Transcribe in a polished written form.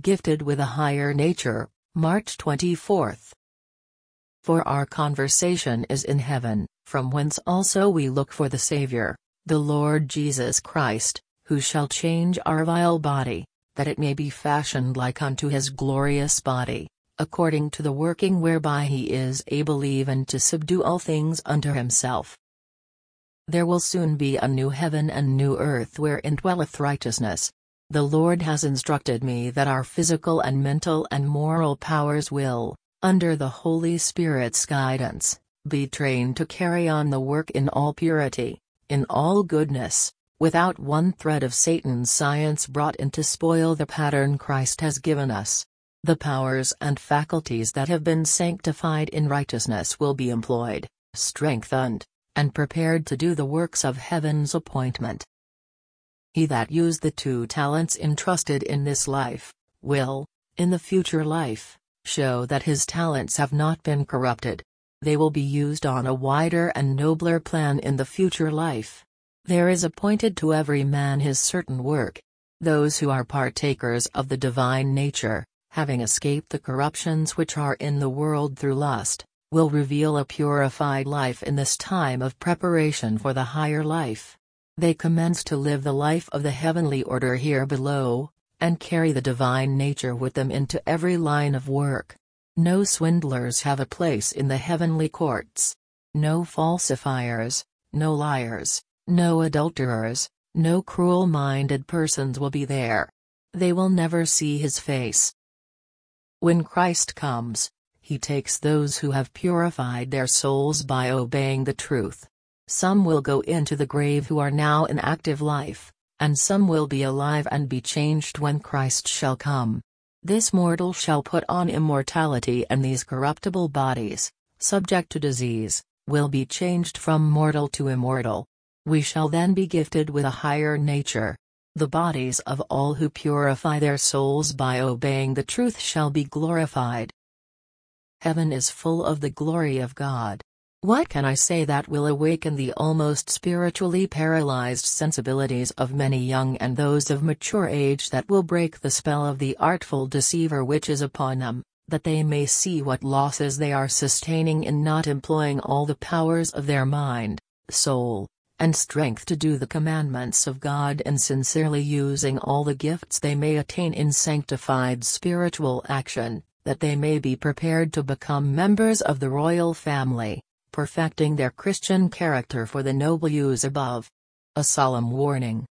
Gifted with a higher nature, March 24. For our conversation is in heaven, from whence also we look for the Saviour, the Lord Jesus Christ, who shall change our vile body, that it may be fashioned like unto his glorious body, according to the working whereby he is able even to subdue all things unto himself. There will soon be a new heaven and new earth wherein dwelleth righteousness. The Lord has instructed me that our physical and mental and moral powers will, under the Holy Spirit's guidance, be trained to carry on the work in all purity, in all goodness, without one thread of Satan's science brought in to spoil the pattern Christ has given us. The powers and faculties that have been sanctified in righteousness will be employed, strengthened, and prepared to do the works of heaven's appointment. He that used the 2 talents entrusted in this life, will, in the future life, show that his talents have not been corrupted. They will be used on a wider and nobler plan in the future life. There is appointed to every man his certain work. Those who are partakers of the divine nature, having escaped the corruptions which are in the world through lust, will reveal a purified life in this time of preparation for the higher life. They commence to live the life of the heavenly order here below, and carry the divine nature with them into every line of work. No swindlers have a place in the heavenly courts. No falsifiers, no liars, no adulterers, no cruel-minded persons will be there. They will never see his face. When Christ comes, he takes those who have purified their souls by obeying the truth. Some will go into the grave who are now in active life, and some will be alive and be changed when Christ shall come. This mortal shall put on immortality, and these corruptible bodies, subject to disease, will be changed from mortal to immortal. We shall then be gifted with a higher nature. The bodies of all who purify their souls by obeying the truth shall be glorified. Heaven is full of the glory of God. What can I say that will awaken the almost spiritually paralyzed sensibilities of many young and those of mature age, that will break the spell of the artful deceiver which is upon them, that they may see what losses they are sustaining in not employing all the powers of their mind, soul, and strength to do the commandments of God, and sincerely using all the gifts they may attain in sanctified spiritual action, that they may be prepared to become members of the royal family, perfecting their Christian character for the noble use above. A solemn warning.